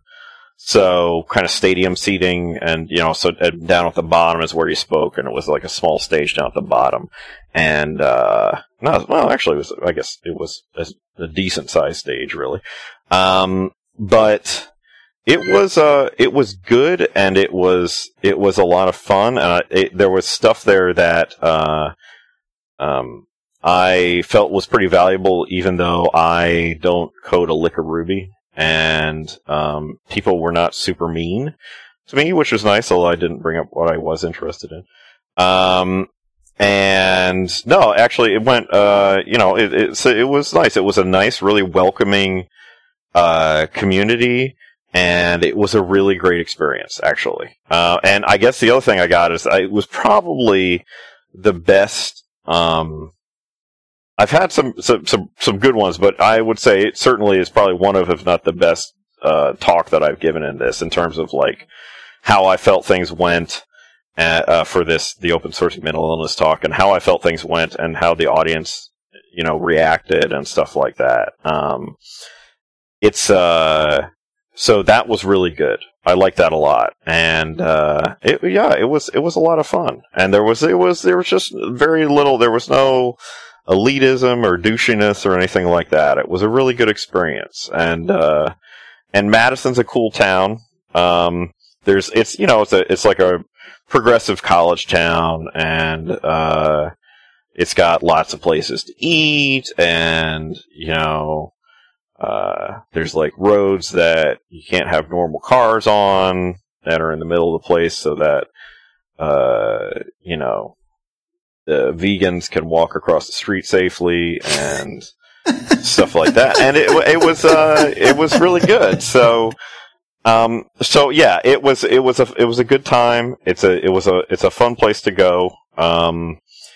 So kind of stadium seating, and, you know, so down at the bottom is where you spoke, and it was like a small stage down at the bottom. And, uh, no, well, actually it was, I guess it was a, a decent sized stage, really. Um, but, It was uh, it was good, and it was it was a lot of fun. Uh, it, there was stuff there that uh, um, I felt was pretty valuable, even though I don't code a lick of Ruby, and um, people were not super mean to me, which was nice. Although I didn't bring up what I was interested in. Um, and no, actually, it went. Uh, you know, it, it it was nice. It was a nice, really welcoming uh, community. And it was a really great experience, actually. Uh, and I guess the other thing I got is I, it was probably the best. Um, I've had some, some some some good ones, but I would say it certainly is probably one of, if not the best, uh, talk that I've given in this, in terms of like how I felt things went at, uh, for this the open sourcing mental illness talk, and how I felt things went, and how the audience, you know, reacted and stuff like that. Um, it's uh. So that was really good. I liked that a lot, and uh, it, yeah, it was it was a lot of fun. And there was it was there was just very little. There was no elitism or douchiness or anything like that. It was a really good experience, and uh, and Madison's a cool town. Um, there's it's you know it's a it's like a progressive college town, and uh, it's got lots of places to eat, and you know. Uh, there's like roads that you can't have normal cars on that are in the middle of the place, so that, uh, you know, the vegans can walk across the street safely and stuff like that. And it, it was, uh, it was really good. So, um, so yeah, it was, it was a, it was a good time. It's a, it was a, it's a fun place to go. Um,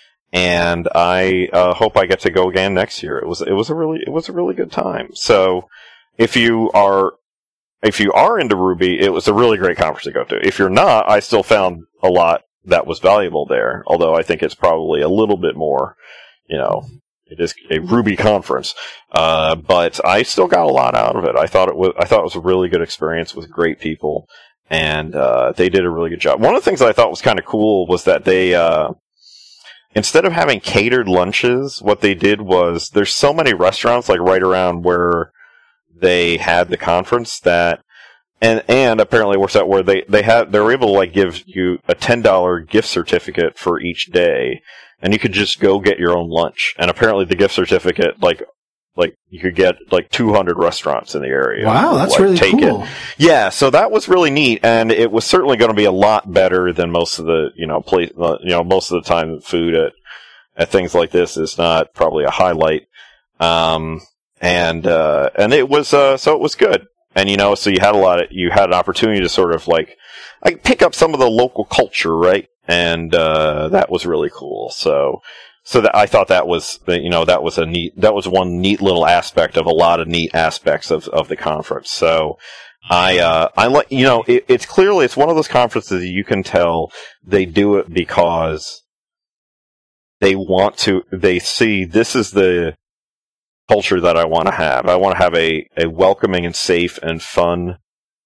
And I uh, hope I get to go again next year. It was it was a really it was a really good time. So if you are if you are into Ruby, it was a really great conference to go to. If you're not, I still found a lot that was valuable there, although I think it's probably a little bit more, you know, it is a Ruby conference. Uh, but I still got a lot out of it. I thought it was, I thought it was a really good experience with great people, and, uh, they did a really good job. One of the things I thought was kind of cool was that they, uh, instead of having catered lunches, what they did was, there's so many restaurants, like, right around where they had the conference that, and and apparently it works out where they, they have, they're able to, like, give you a ten dollars gift certificate for each day, and you could just go get your own lunch. And apparently the gift certificate, like, like, you could get, like, two hundred restaurants in the area. Wow, that's like, really take cool. It. Yeah, so that was really neat, and it was certainly going to be a lot better than most of the, you know, place, you know, most of the time food at, at things like this is not probably a highlight. Um, and, uh, and it was, uh, so it was good. And, you know, so you had a lot of, you had an opportunity to sort of, like, like, pick up some of the local culture, right? And, uh, that was really cool. So, So that I thought that was, you know, that was a neat, that was one neat little aspect of a lot of neat aspects of, of the conference. So I, uh, I like, you know, it, it's clearly, it's one of those conferences that you can tell they do it because they want to, they see this is the culture that I want to have. I want to have a, a welcoming and safe and fun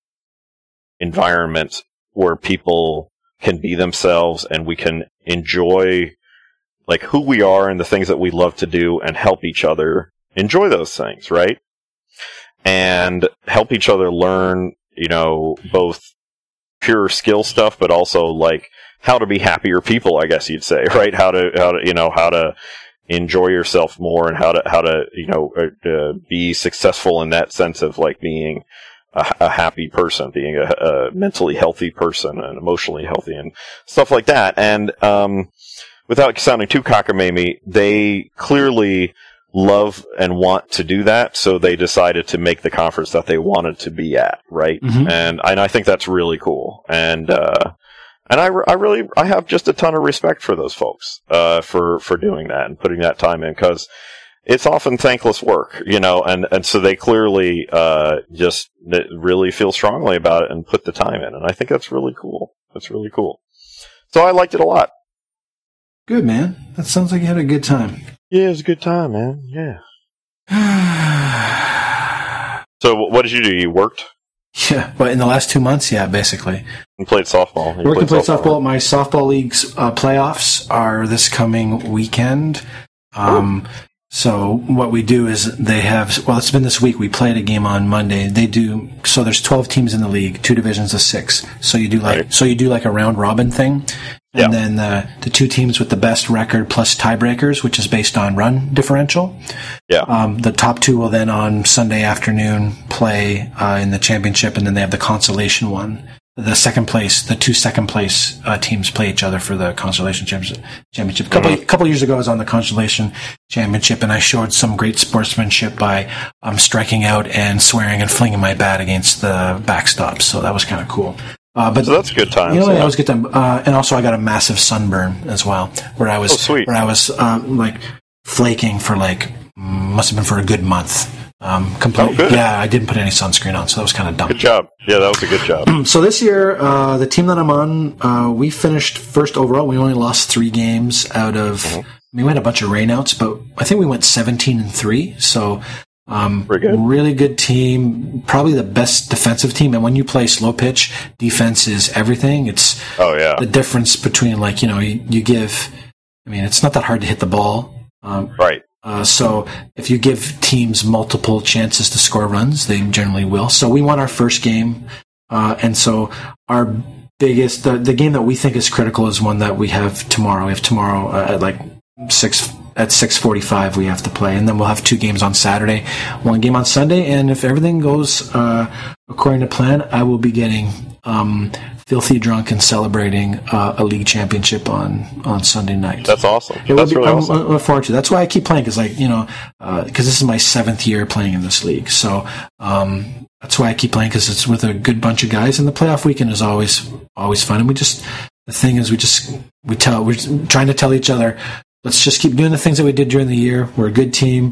environment where people can be themselves and we can enjoy like who we are and the things that we love to do and help each other enjoy those things, right? And help each other learn, you know, both pure skill stuff, but also like how to be happier people, I guess you'd say, right? How to, how to, you know, how to enjoy yourself more and how to, how to, you know, uh, be successful in that sense of like being a, a happy person, being a, a mentally healthy person and emotionally healthy and stuff like that. And, um, without sounding too cockamamie, they clearly love and want to do that, so they decided to make the conference that they wanted to be at, right? Mm-hmm. And and I think that's really cool. And uh, and I, I really I have just a ton of respect for those folks uh, for for doing that and putting that time in, because it's often thankless work, you know. And, and so they clearly uh, just really feel strongly about it and put the time in, and I think that's really cool. That's really cool. So I liked it a lot. Good, man. That sounds like you had a good time. Yeah, it was a good time, man. Yeah. So, what did you do? You worked? Yeah, but in the last two months, yeah, basically. You played softball. You worked played and played softball. softball. My softball league's uh, playoffs are this coming weekend. Um, so what we do is they have, well, it's been this week. We played a game on Monday. They do, so there's twelve teams in the league, two divisions of six. So you do like, right. so you do like a round robin thing. And yeah. then the, the two teams with the best record plus tiebreakers, which is based on run differential. Yeah. Um, the top two will then on Sunday afternoon play uh, in the championship, and then they have the consolation one. The second place, the two second place uh, teams play each other for the consolation championship. Championship. A couple, mm-hmm. couple years ago, I was on the consolation championship, and I showed some great sportsmanship by um, striking out and swearing and flinging my bat against the backstops. So that was kind of cool. Uh, but so that's a good time. You know, so. that was a good time. Uh, and also, I got a massive sunburn as well, where I was, oh, sweet. where I was uh, like flaking for like must have been for a good month. Um, completely. Oh, good. Yeah, I didn't put any sunscreen on, so that was kind of dumb. Good job. Yeah, that was a good job. So this year, uh, the team that I'm on, uh, we finished first overall. We only lost three games out of. Mm-hmm. I mean, we had a bunch of rainouts, but I think we went seventeen and three. So. Um, good. Really good team, probably the best defensive team. And when you play slow pitch, defense is everything. It's oh yeah, the difference between like, you know, you, you give, I mean, it's not that hard to hit the ball. Um, right. Uh, so if you give teams multiple chances to score runs, they generally will. So we won our first game. Uh, and so our biggest, the, the game that we think is critical is one that we have tomorrow. We have tomorrow uh, at like six At six forty-five, we have to play, and then we'll have two games on Saturday, one game on Sunday. And if everything goes uh, according to plan, I will be getting um, filthy drunk and celebrating uh, a league championship on, on Sunday night. That's awesome. It That's be, really I'm awesome. looking forward to it. That's why I keep playing, because like you know, because uh, this is my seventh year playing in this league, so um, that's why I keep playing, because it's with a good bunch of guys, and the playoff weekend is always always fun. And we just the thing is, we just we tell we're trying to tell each other. Let's just keep doing the things that we did during the year. We're a good team.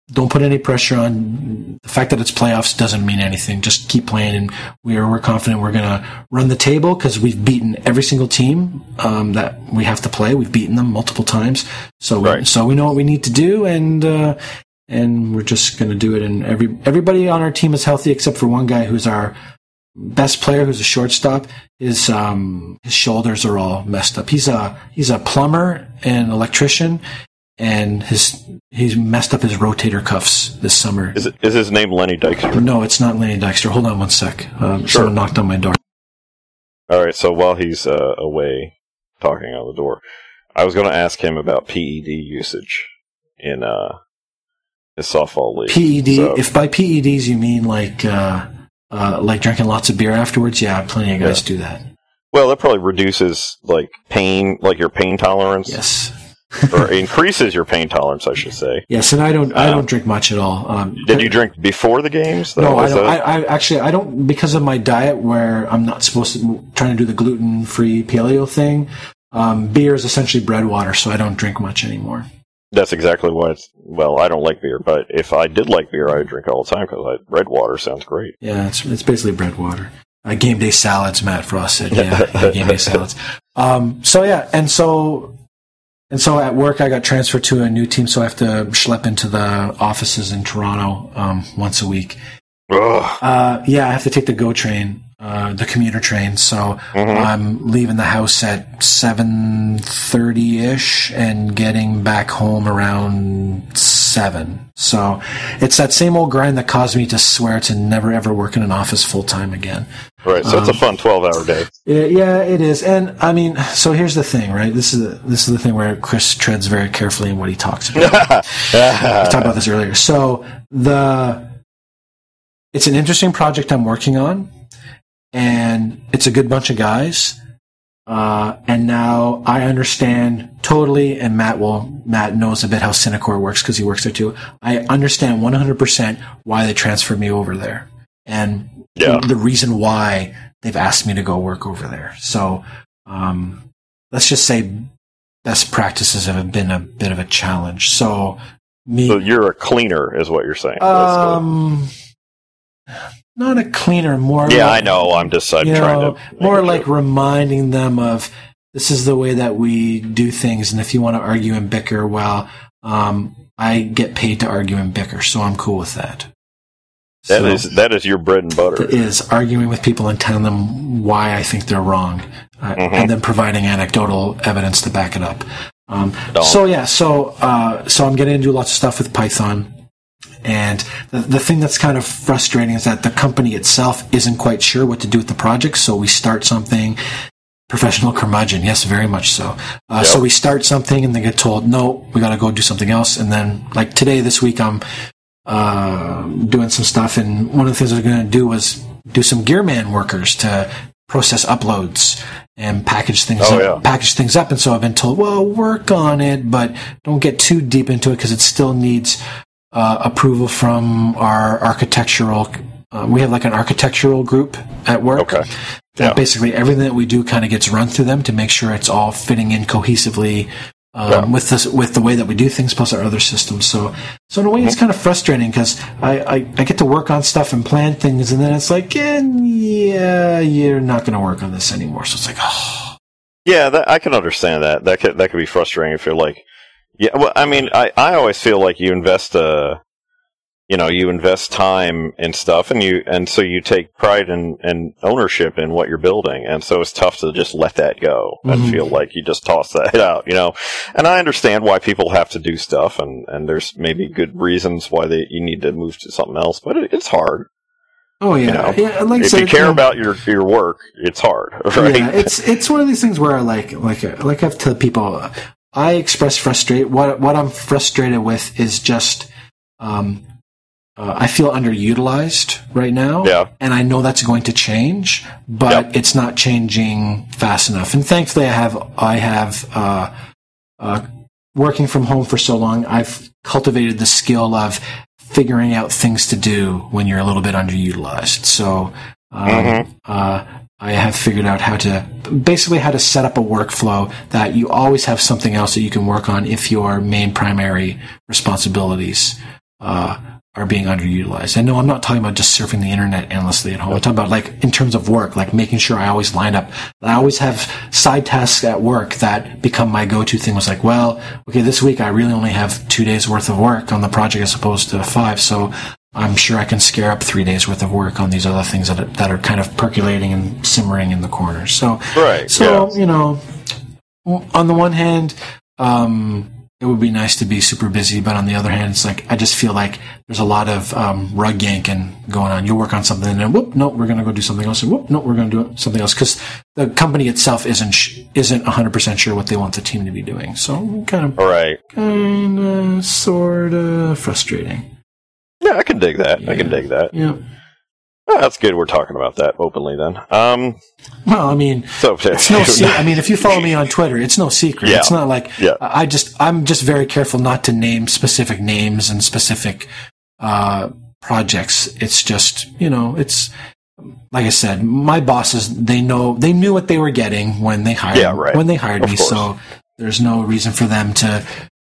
don't put any pressure on. The fact that it's playoffs doesn't mean anything. Just keep playing, and we're we're confident we're going to run the table because we've beaten every single team um, that we have to play. We've beaten them multiple times, so we, right. so we know what we need to do, and uh, and we're just going to do it. And every everybody on our team is healthy except for one guy who's our best player, who's a shortstop. His um, his shoulders are all messed up. He's a he's a plumber and electrician. And his he's messed up his rotator cuffs this summer. Is, it, is his name Lenny Dykstra? No, it's not Lenny Dykstra. Hold on one sec. Um, sure. Someone knocked on my door. All right, so while he's uh, away talking on the door, I was going to ask him about P E D usage in uh, his softball league. P E D, so, if by P E Ds you mean like uh, uh, like drinking lots of beer afterwards, yeah, plenty of guys yeah. do that. Well, that probably reduces like pain, like your pain tolerance. Yes. Or increases your pain tolerance, I should say. Yes, and I don't. I um, don't drink much at all. Um, did you drink before the games? No, I don't. I, I actually I don't because of my diet where I'm not supposed to trying to do the gluten free paleo thing. Um, beer is essentially bread water, so I don't drink much anymore. That's exactly why it's. Well, I don't like beer, but if I did like beer, I would drink all the time because bread water sounds great. Yeah, it's it's basically bread water. Uh, game day salads, Matt Frost said. Yeah, yeah game day salads. Um, so yeah, and so. And so at work, I got transferred to a new team, so I have to schlep into the offices in Toronto um, once a week. Uh, yeah, I have to take the GO train, uh, the commuter train. So mm-hmm. I'm leaving the house at seven thirty-ish and getting back home around seven. So it's that same old grind that caused me to swear to never, ever work in an office full-time again. Right, so um, it's a fun twelve-hour day. It, yeah, it is. And, I mean, so here's the thing, right? This is the, this is the thing where Chris treads very carefully in what he talks about. We talked about this earlier. So the it's an interesting project I'm working on, and it's a good bunch of guys. Uh, and now I understand totally, and Matt will Matt knows a bit how Cinecor works because he works there too. I understand one hundred percent why they transferred me over there. And yeah. the reason why they've asked me to go work over there. So um, let's just say best practices have been a bit of a challenge. So me, so you're a cleaner, is what you're saying? Um, not a cleaner, more. Yeah, like, I know. I'm just I'm you trying know, to more like reminding them of this is the way that we do things, and if you want to argue and bicker, well, um, I get paid to argue and bicker, so I'm cool with that. That so, is that is your bread and butter. It is arguing with people and telling them why I think they're wrong, uh, mm-hmm. and then providing anecdotal evidence to back it up. Um, so yeah, so uh, so I'm getting to do lots of stuff with Python, and the the thing that's kind of frustrating is that the company itself isn't quite sure what to do with the project. So we start something. Professional curmudgeon, yes, very much so. Uh, yep. So we start something and then get told, no, we got to go do something else. And then, like today, this week, I'm uh, doing some stuff, and one of the things I was going to do was do some Gearman workers to process uploads and package things oh, up, yeah. package things up. And so I've been told, well, work on it, but don't get too deep into it because it still needs uh, approval from our architectural. Uh, we have like an architectural group at work. Okay. That yeah. basically everything that we do kind of gets run through them to make sure it's all fitting in cohesively um, yeah. with this, with the way that we do things plus our other systems. So, so in a way, it's kind of frustrating because I, I, I get to work on stuff and plan things, and then it's like, eh, yeah, you're not going to work on this anymore. So it's like, oh. Yeah, that, I can understand that. That could that could be frustrating if you're like, yeah. Well, I mean, I, I always feel like you invest a. You know, you invest time in stuff, and you and so you take pride and, and ownership in what you're building, and so it's tough to just let that go and Mm-hmm. feel like you just toss that out. You know, and I understand why people have to do stuff, and, and there's maybe good reasons why they you need to move to something else, but it, it's hard. Oh yeah, you know? yeah. Like I if said, you care you know, about your your work, it's hard, right? Yeah, it's it's one of these things where I like like like I've told people, I express frustrate. What what I'm frustrated with is just. Um, Uh, I feel underutilized right now, yeah. and I know that's going to change, but yep. it's not changing fast enough. And thankfully, I have I have uh, uh, working from home for so long. I've cultivated the skill of figuring out things to do when you're a little bit underutilized. So um, mm-hmm. uh, I have figured out how to basically how to set up a workflow that you always have something else that you can work on if your main primary responsibilities uh, are being underutilized. And no, I'm not talking about just surfing the internet endlessly at home. I'm talking about like in terms of work, like making sure I always line up. I always have side tasks at work that become my go-to thing. Was like, well, okay, this week I really only have two days worth of work on the project as opposed to five. So I'm sure I can scare up three days worth of work on these other things that are, that are kind of percolating and simmering in the corners. So, right. So, yeah. you know, on the one hand, um, it would be nice to be super busy, but on the other hand, it's like I just feel like there's a lot of um, rug yanking going on. You'll work on something, and then whoop, no, we're going to go do something else, and whoop, no, we're going to do something else, because the company itself isn't sh- isn't one hundred percent sure what they want the team to be doing. So kind of, right, kind of, sort of frustrating. Yeah, I can dig that. Yeah. I can dig that. Yeah. Oh, that's good. We're talking about that openly then. Um, well, I mean, so, it's no se- I mean, if you follow me on Twitter, it's no secret. Yeah. It's not like yeah. I just I'm just very careful not to name specific names and specific uh, projects. It's just, you know, it's like I said, my bosses, they know they knew what they were getting when they hired yeah, right. when they hired of me. course. So there's no reason for them to.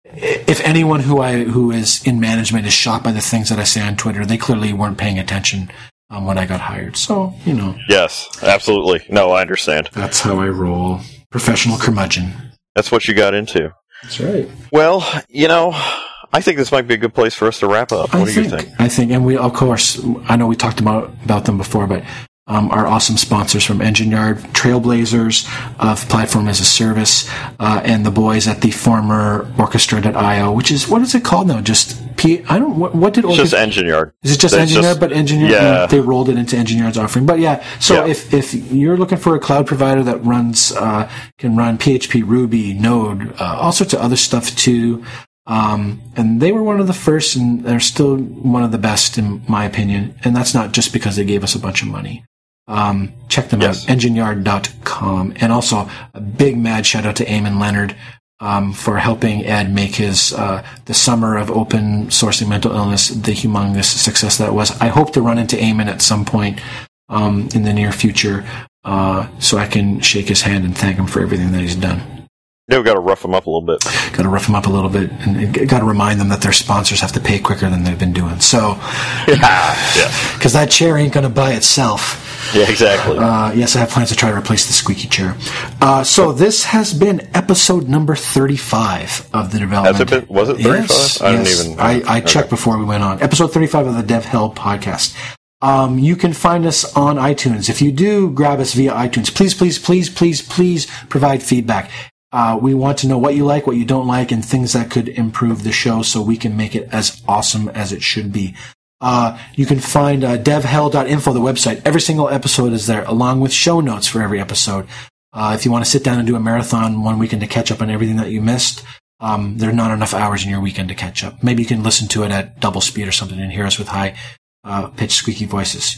If anyone who I who is in management is shocked by the things that I say on Twitter, they clearly weren't paying attention um, when I got hired. So, you know. Yes, absolutely. No, I understand. That's how I roll. Professional curmudgeon. That's what you got into. That's right. Well, you know, I think this might be a good place for us to wrap up. What I do think, you think? I think, and we, of course, I know we talked about, about them before, but um, our awesome sponsors from Engine Yard, Trailblazers of Platform as a Service, uh, and the boys at the former Orchestra dot io, which is, what is it called now? Just P, I don't, what, what did It's Orchestra? just Engine Yard. Is it just It's Engine Yard? just- But Engine Yard, yeah. they rolled it into Engine Yard's offering. But yeah, so Yeah. if if you're looking for a cloud provider that runs, uh, can run P H P, Ruby, Node, uh, all sorts of other stuff too. Um, and they were one of the first, and they're still one of the best in my opinion. And that's not just because they gave us a bunch of money. Um, check them Yes. out, engine yard dot com. And also a big mad shout out to Eamon Leonard, um, for helping Ed make his, uh, the summer of open sourcing mental illness, the humongous success that was. I hope to run into Eamon at some point, um, in the near future, uh, so I can shake his hand and thank him for everything that he's done. Yeah, we've got to rough them up a little bit. Got to rough them up a little bit, and got to remind them that their sponsors have to pay quicker than they've been doing. So, yeah. because that chair ain't going to buy itself. Yeah, exactly. Uh, yes, I have plans to try to replace the squeaky chair. Uh, so this has been episode number thirty-five of the development. Has it been? Was it thirty-five? Yes, I didn't yes. even. I, I okay. checked before we went on. Episode thirty-five of the Dev Hell podcast. Um, you can find us on iTunes. If you do grab us via iTunes, please, please, please, please, please provide feedback. Uh, we want to know what you like, what you don't like, and things that could improve the show so we can make it as awesome as it should be. Uh, you can find uh, dev hell dot info, the website. Every single episode is there, along with show notes for every episode. Uh, if you want to sit down and do a marathon one weekend to catch up on everything that you missed, um, there are not enough hours in your weekend to catch up. Maybe you can listen to it at double speed or something and hear us with high uh, pitched, squeaky voices.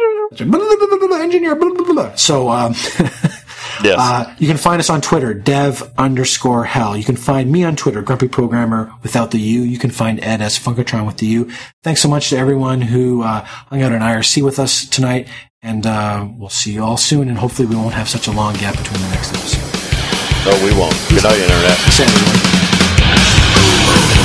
Engineer, blah, blah, blah. So, um, yes. uh, you can find us on Twitter, dev underscore hell. You can find me on Twitter, Grumpy Programmer without the U. You can find Ed as Funkatron with the U. Thanks so much to everyone who uh, hung out in I R C with us tonight, and uh, we'll see you all soon, and hopefully we won't have such a long gap between the next episode. No, we won't. Good night, Internet. Thanks, everyone.